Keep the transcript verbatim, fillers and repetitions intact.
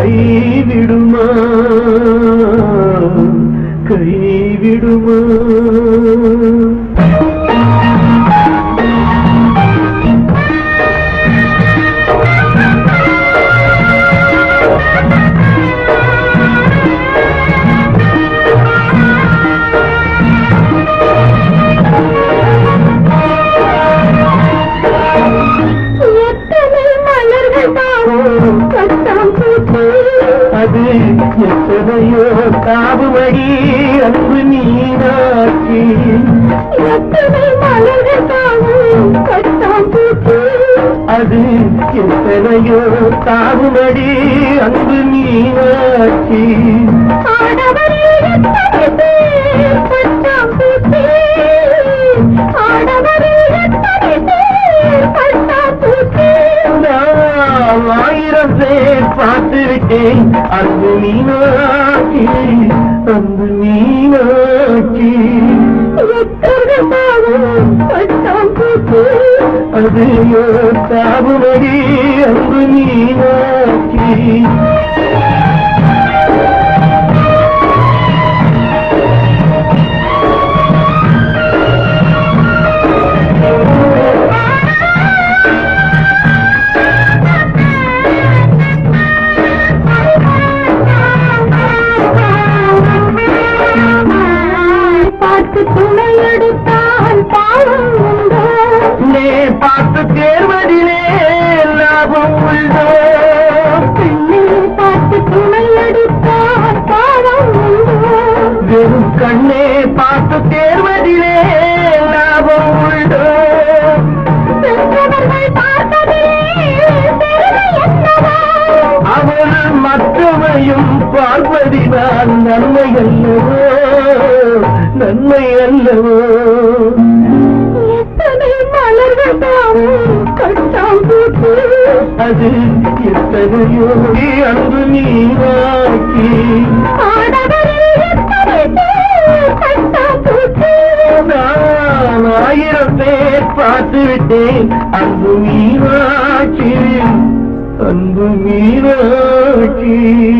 கைவிடுமா கைவிடுமா அது எத்தனையோ காவுமடி அன்பு நீராட்சி எத்தனை மலர்கள் தாவும் கட்டாம் பூச்சி அது எத்தனையோ காவுமடி அன்பு நீராட்சி ஆடவரே எத்தனை பேர் கட்டாம் பூச்சி ஆடவரே எத்தனை பேர் கட்டாம் பூச்சி ஆயிரம் பேர் பார்த்து விட்டேன் அன்பு மீனாட்சி அன்பு மீனாட்சி அது தாபுமடி அன்பு மீனாட்சி துணையெடுத்தால் பாவம் உண்டோ நே பார்த்து தேர்வதிலே லாபம் உண்டோ பெண்ணை பார்த்து துணையெடுத்தால் பாவம் உண்டோ வெறும் கண்ணே பார்த்து தேர்வதிலே லாபம் உண்டோ பெற்றவர்கள் பார்த்ததே அவள் மற்றவையும் பார்ப்பதினால் நன்மை அல்லவோ நன்மை அல்லவோ எத்தனை மலர்கள் தாவும் கட்டாம் பூச்சி அது எத்தனையோ அன்பு நீராக்கி ஆடவரே எத்தனை பேர் கட்டாம் பூச்சி நான் ஆயிரம் பேர் பார்த்து விட்டேன் அன்பு மீனாட்சி அன்பு மீனாட்சி